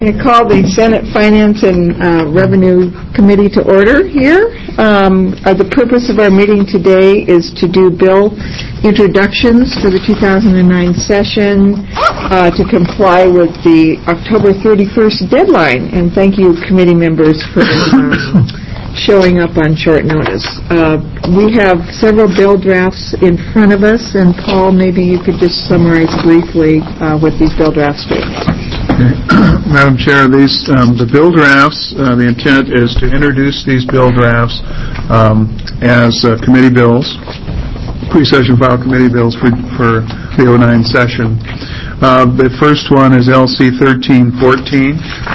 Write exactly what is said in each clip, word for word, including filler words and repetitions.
I call the Senate Finance and uh, Revenue Committee to order here. Um, uh, the purpose of our meeting today is to do bill introductions for the two thousand nine session uh, to comply with the October thirty-first deadline. And thank you, committee members, for uh, showing up on short notice. Uh, we have several bill drafts in front of us, and Paul, maybe you could just summarize briefly uh, what these bill drafts do. Madam Chair, these um, the bill drafts, uh, the intent is to introduce these bill drafts um, as uh, committee bills, pre-session file committee bills for, for the oh nine session. Uh, the first one is L C thirteen fourteen.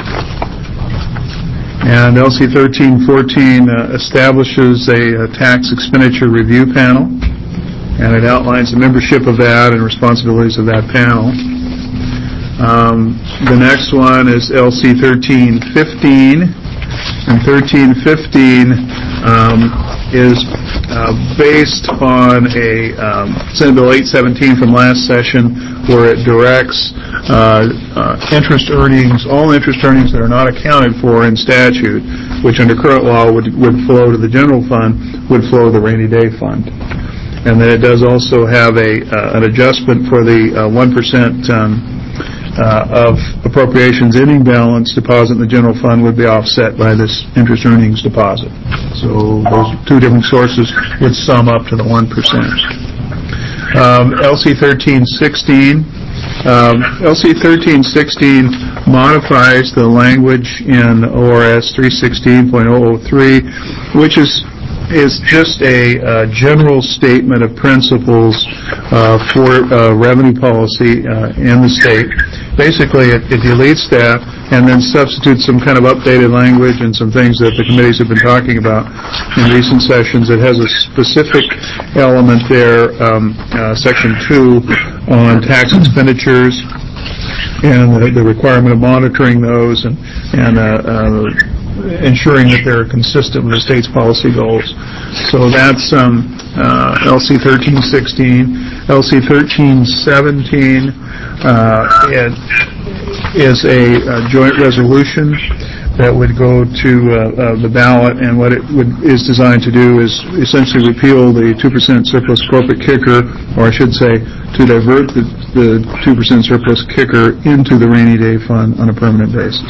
And L C thirteen fourteen uh, establishes a, a tax expenditure review panel, and it outlines the membership of that and responsibilities of that panel. Um, the next one is L C thirteen fifteen, and thirteen fifteen um, is uh, based on a um, Senate Bill eight seventeen from last session, where it directs uh, uh, interest earnings, all interest earnings that are not accounted for in statute, which under current law would, would flow to the general fund, would flow to the rainy day fund. And then it does also have a uh, an adjustment for the uh, one percent um, Uh, of appropriations ending balance deposit in the general fund would be offset by this interest earnings deposit. So those two different sources would sum up to the one percent. Um, L C thirteen sixteen. Um, L C thirteen sixteen modifies the language in O R S three sixteen point oh oh three, which is is just a uh, general statement of principles uh, for uh, revenue policy uh, in the state. Basically, it, it deletes that and then substitutes some kind of updated language and some things that the committees have been talking about in recent sessions. It has a specific element there, um, uh, Section two, on tax expenditures and the, the requirement of monitoring those and, and uh, uh, ensuring that they're consistent with the state's policy goals. So that's um, uh, L C thirteen sixteen. L C thirteen seventeen uh, it is a, a joint resolution that would go to uh, uh, the ballot, and what it would, is designed to do is essentially repeal the two percent surplus corporate kicker, or I should say to divert the, the two percent surplus kicker into the rainy day fund on a permanent basis.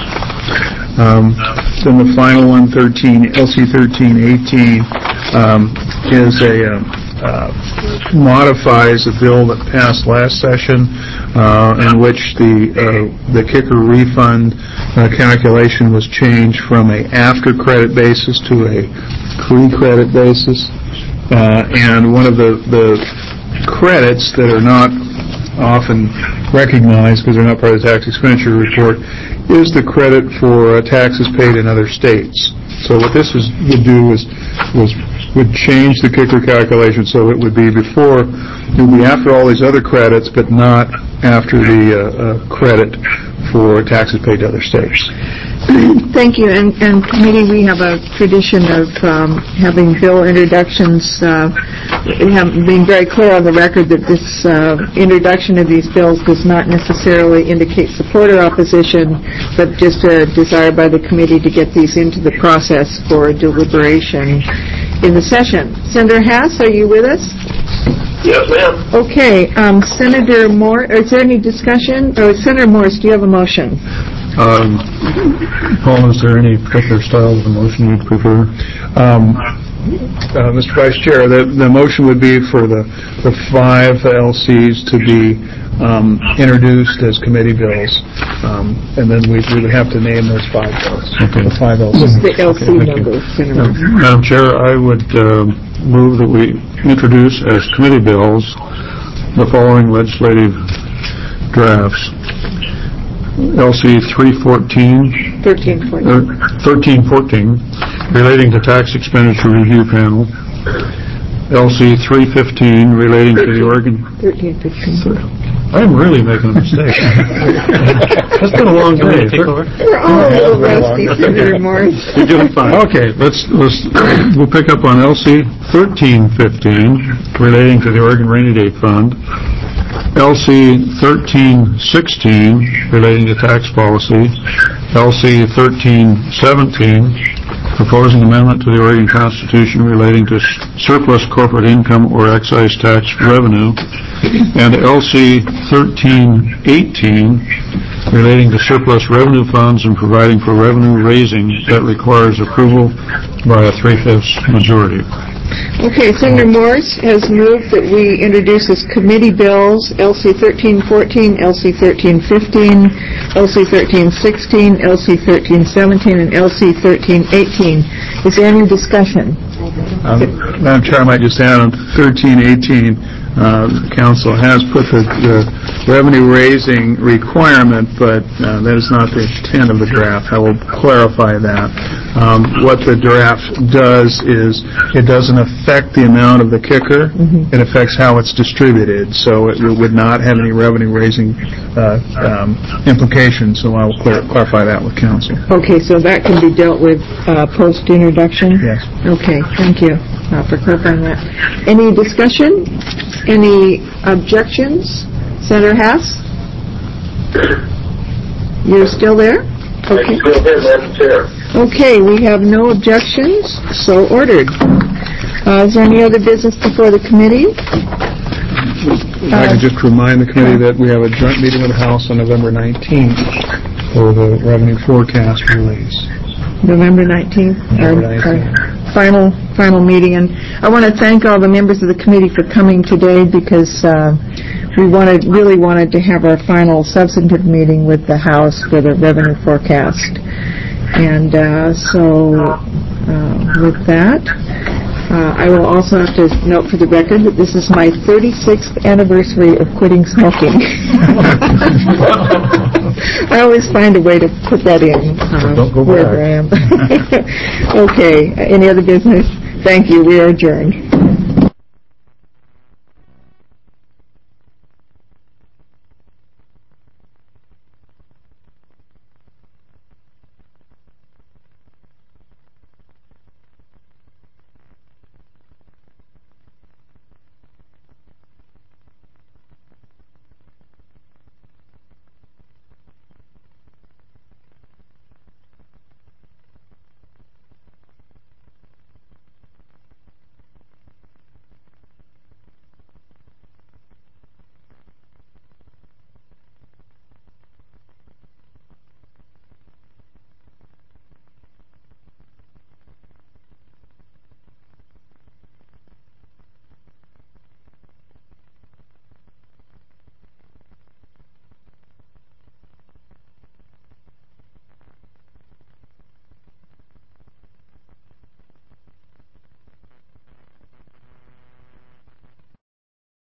Um, then the final one, thirteen, L C thirteen eighteen, um, is a uh, uh, modifies a bill that passed last session, uh, in which the uh, the kicker refund uh, calculation was changed from a after credit basis to a pre-credit basis, uh, and one of the the credits that are not often recognized because they're not part of the tax expenditure report is the credit for uh, taxes paid in other states. So what this is, would do is was would change the kicker calculation so it would be before, it would be after all these other credits, but not after the uh, uh, credit for taxes paid to other states. Thank you. And, and committee, we have a tradition of um, having bill introductions, uh, have, being very clear on the record that this uh, introduction of these bills does not necessarily indicate support or opposition, but just a desire by the committee to get these into the process for deliberation in the session. Senator Haas, are you with us? Yes, ma'am. Okay. Um, Senator Moore, is there any discussion? Oh, Senator Morris, do you have a motion? Um, Paul, is there any particular style of the motion you'd prefer? Um, uh, Mister Vice Chair, the, the motion would be for the, the five L Cs to be um, introduced as committee bills, um, and then we, we would have to name those five bills. Okay. The five L Cs. Just the L C okay, numbers. Uh, Madam Chair, I would uh, move that we introduce as committee bills the following legislative drafts. L C three fourteen, thirteen fourteen, uh, thirteen fourteen, relating to tax expenditure review panel. L C three fifteen, relating thirteen, to the Oregon. thirteen fifteen. I'm really making a mistake. That's been a long day. We're all a little rusty, Senator Morris. You're doing fine. Okay, let's let's we'll pick up on L C thirteen fifteen, relating to the Oregon Rainy Day Fund. L C thirteen sixteen relating to tax policy, L C thirteen seventeen proposing amendment to the Oregon Constitution relating to surplus corporate income or excise tax revenue, and L C thirteen eighteen relating to surplus revenue funds and providing for revenue raising that requires approval by a three-fifths majority. Okay, Senator Morse has moved that we introduce as committee bills L C thirteen fourteen, L C thirteen fifteen, L C thirteen sixteen, L C thirteen seventeen, and L C thirteen eighteen. Is there any discussion? Um, Madam Chair, I might just add on thirteen eighteen, uh, the council has put the, the revenue-raising requirement, but uh, that is not the intent of the draft. I will clarify that. Um, what the draft does is it doesn't affect the amount of the kicker. Mm-hmm. It affects how it's distributed, so it would not have any revenue-raising uh, um, implications, so I will clar- clarify that with council. Okay, so that can be dealt with uh, post-introduction? Yes. Okay, thank you uh, for clarifying that. Any discussion? Any objections? Senator Haas? You're still there? Okay. I'm still here, Madam Chair. Okay, we have no objections, so ordered. Uh, is there any other business before the committee? If I could just remind the committee that we have a joint meeting with the House on November nineteenth for the revenue forecast release. November nineteenth, our, our final final meeting, and I want to thank all the members of the committee for coming today because uh, we wanted really wanted to have our final substantive meeting with the House for the revenue forecast, and uh, so uh, with that, uh, I will also have to note for the record that this is my thirty-sixth anniversary of quitting smoking. I always find a way to put that in uh, Don't go wherever back. I am. Okay, any other business? Thank you. We are adjourned.